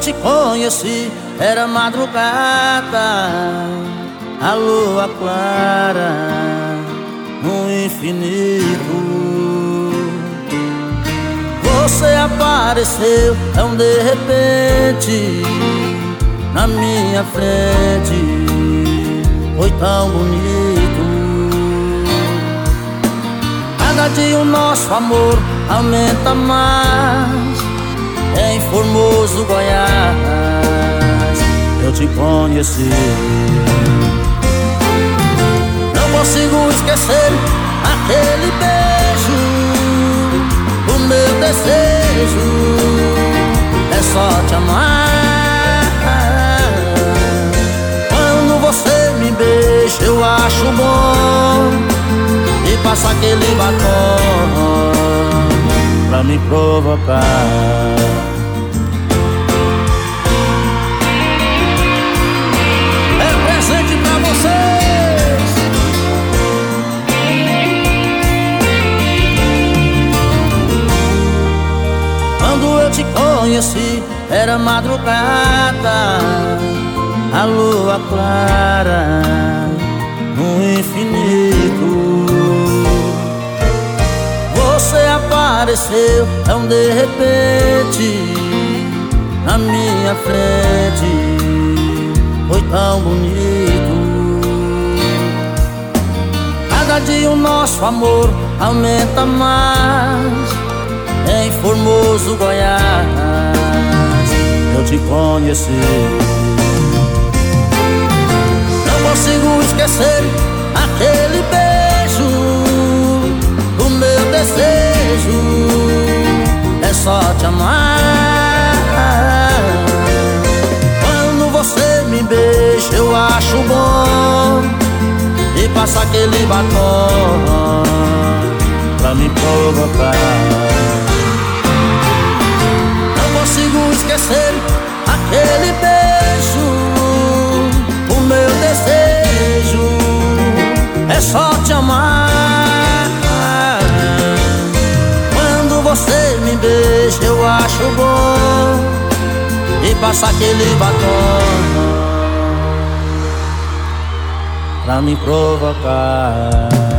te conheci era madrugada, a lua clara no infinito. Você apareceu tão de repente na minha frente, foi tão bonito. Cada dia o nosso amor aumenta mais. Em Formoso, Goiás, eu te conheci. Não consigo esquecer aquele beijo. O meu desejo é só te amar. Quando você me beija eu acho bom, e passa aquele batom pra me provocar. É presente pra vocês. Quando eu te conheci era madrugada, a lua clara no infinito. Você apareceu tão de repente na minha frente, foi tão bonito. Cada dia o nosso amor aumenta mais. Em Formoso, Goiás, eu te conheci. Não consigo esquecer aquele beijo. O meu desejo é só te amar. Quando você me beija eu acho bom, e passa aquele batom pra me provocar. Não consigo esquecer aquele beijo. O meu desejo é só te amar. Quando você me beija eu acho bom, e passa aquele batom pra me provocar.